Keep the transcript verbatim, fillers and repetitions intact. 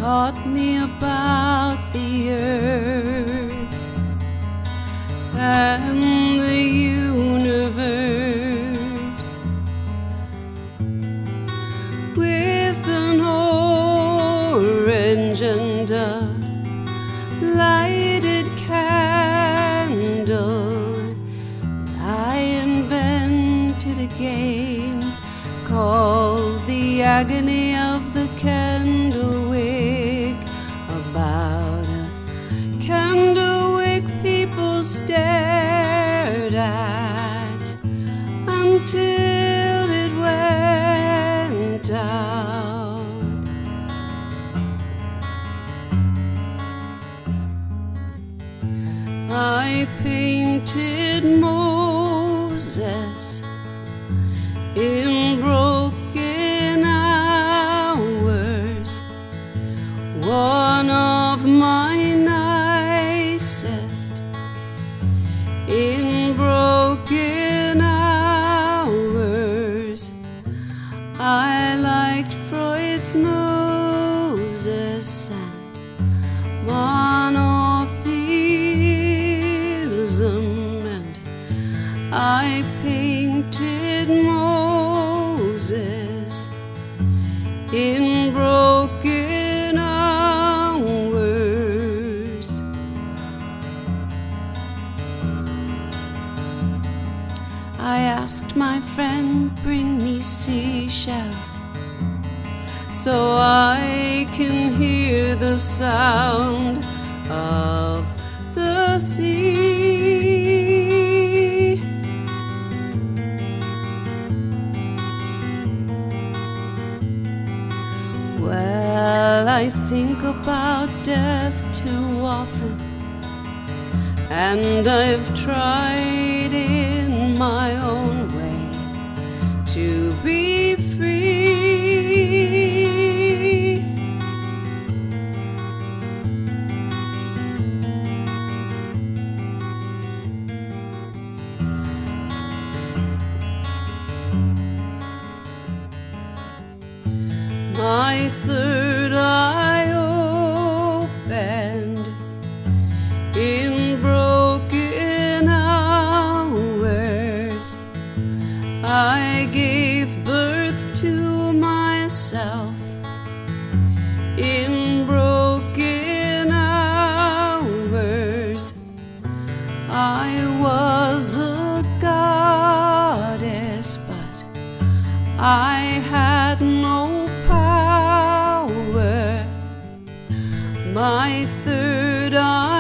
taught me about the earth and the universe. With an orange and a lighted candle, I invented a game called The Agony of the Candlewick, about a candlewick people stared at until it went out. I painted Moses in broken hours, one of my nicest in broken hours. I liked Freud's Moses and monotheism, and I painted Moses in broken hours. I asked my friend, bring me seashells so I can hear the sound of the sea. Well, I think about death too often, and I've tried in my own way to be free. My third eye opened in broken hours. I gave birth to myself in broken hours. I was a goddess, but I had no power. My third eye